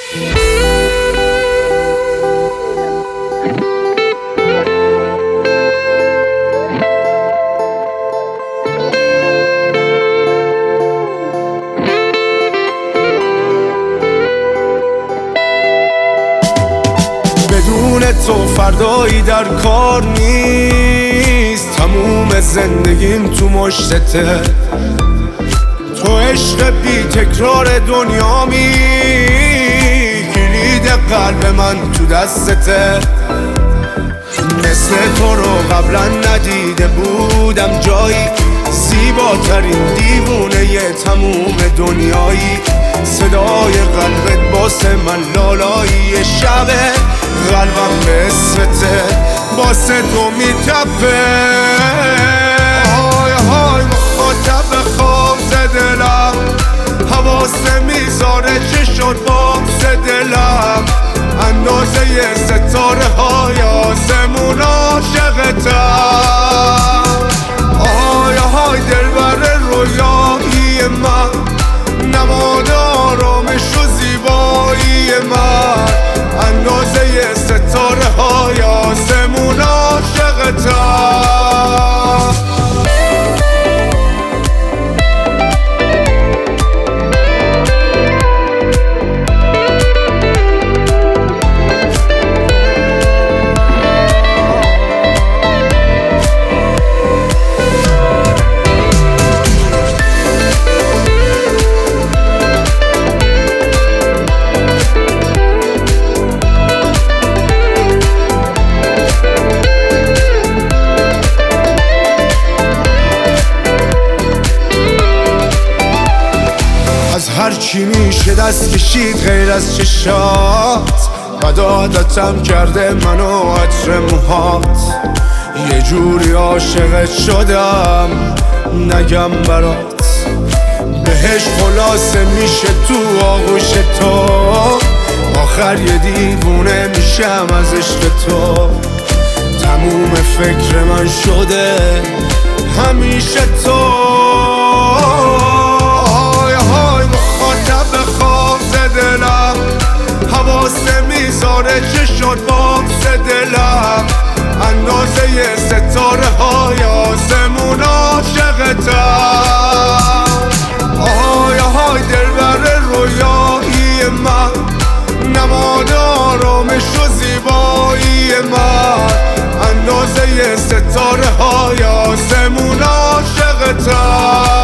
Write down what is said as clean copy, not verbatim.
بدون تو فردایی در کار نیست، تموم زندگیم تو مشتته. تو عشق بی تکرار دنیامی، کلید قلب من تو دستته. مثل تو رو قبلا ندیده بودم جایی، زیباترین دیوونه تموم دنیایی. صدای قلبت باسه من لالایی شبه، قلبم به اسمته باسه تو میتپه. های های مخاطب خواب دلم، حواسه میذاره چه شد باز دلم. اندازه ستاره های آسمون عاشقتم. های های دلبر رویایی من، نماد آرامش و زیبایی من. اندازه ستاره های آسمون عاشقتم. هرچی میشه دست کشید غیر از چشات، بد عادتم کرده منو عطر موهات. یه جوری عاشقت شدم نگم برات، بهش خلاصه میشه تو آغوش تو. آخر یه دیوونه میشم از عشق تو، تموم فکر من شده همیشه تو. دلم حواسه میذاره چه شد باز دلم. اندازه ستاره های آسمون عاشقتم. آهای آهای دلبر رویایی من، نماد آرامش و زیبایی من. اندازه ستاره های آسمون عاشقتم.